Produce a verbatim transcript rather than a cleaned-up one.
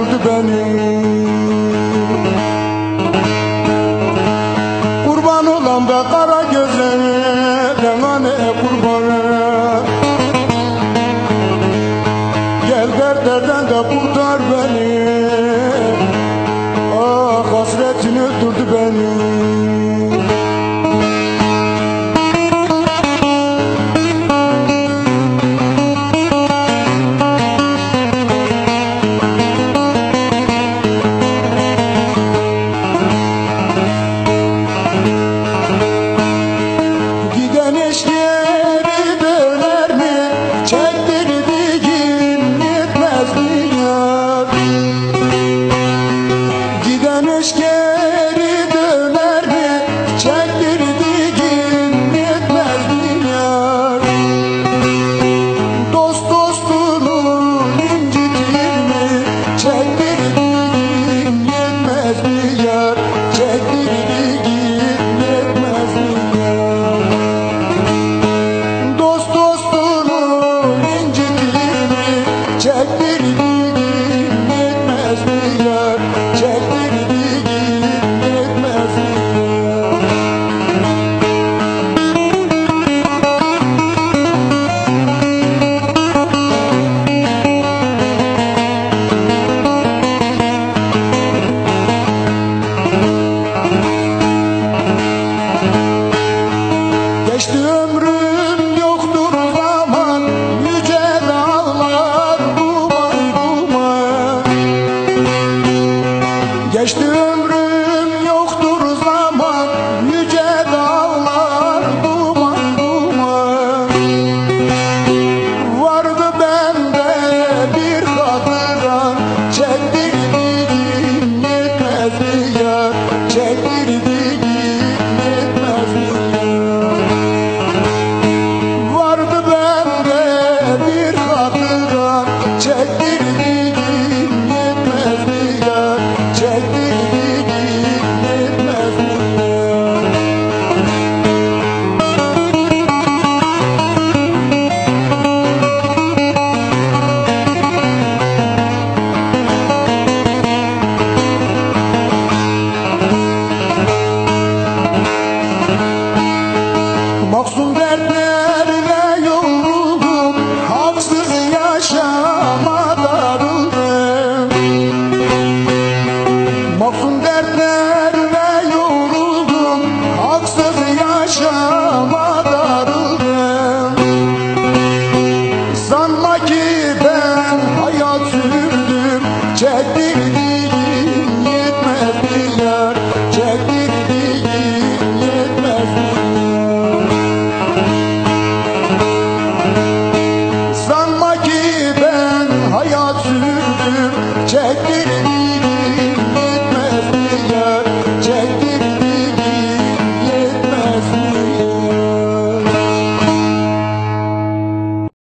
durdu beni. Kurban olan be kara gözlerine, hani kurbanı. Gel dertlerden de kurtar beni. Ah hasretin öldürdü beni. Geçti ömrüm yoktur zaman, yüce dağlar duman duman. Geçti ömrüm yoktur zaman, yüce dağlar duman duman. Vardı bende bir hatıra, çektirdiğim yetmez mi yar, çektirdiğim yetmez mi yar. Çektirdiğim yetmez mi yar, çektirdiğim yetmez mi yar. Mahzun dertlerle yoruldum, haksız yaşama darıldım. Mahzun dertlerle yoruldum, haksız yaşama darıldım. Sanma ki ben hayat sürdüm, çektirdim